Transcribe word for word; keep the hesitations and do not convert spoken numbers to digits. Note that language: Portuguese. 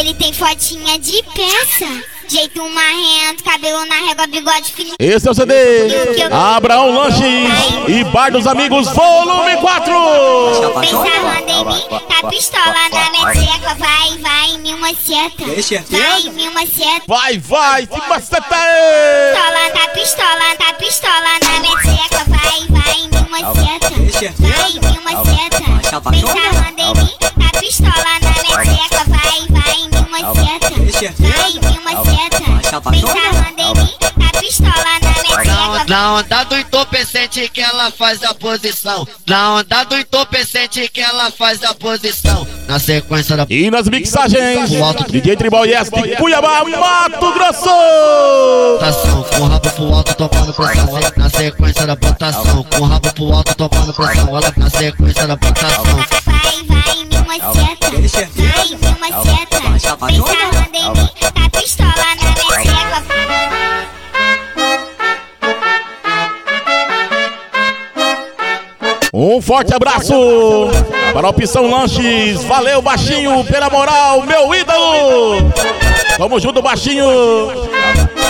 Ele tem fotinha de peça, jeito marrento, cabelo na régua, bigode fininho. Esse é o C D Abraão Lanches e Bar dos Amigos, volume quatro. Vem sarrando em mim, tá pistola na meteca. Vai, vai, mil maceta. Vai, mil maceta. Vai, vai, se maceta aí. Pistola, tá pistola, tá pistola na meteca. Vai, vai, mil maceta. Vai, mil maceta. Vem sarrando em mim, tá pistola na meteca. Vai, vai, mil maceta. Vai, mil maceta. Vem sarrando em mim, tá pistola na meteca. Na onda do entorpecente que ela faz a posição. Na onda do entorpecente que ela faz a posição. Na sequência da... E nas mixagens, D J Tribal Yes de Cuiabá, Mato Grosso. Botação, com o rabo pro alto tomando pressão. Ela na sequência da botação. Com o rabo pro alto tomando pressão. Ela na sequência da botação. Vai, vai, mil maceta. Vai, mil maceta. Vem sarrando em mim, tá pistola na meteca. Um forte abraço para a Opção Lanches. Valeu, baixinho, pela moral, meu ídolo. Tamo junto, baixinho.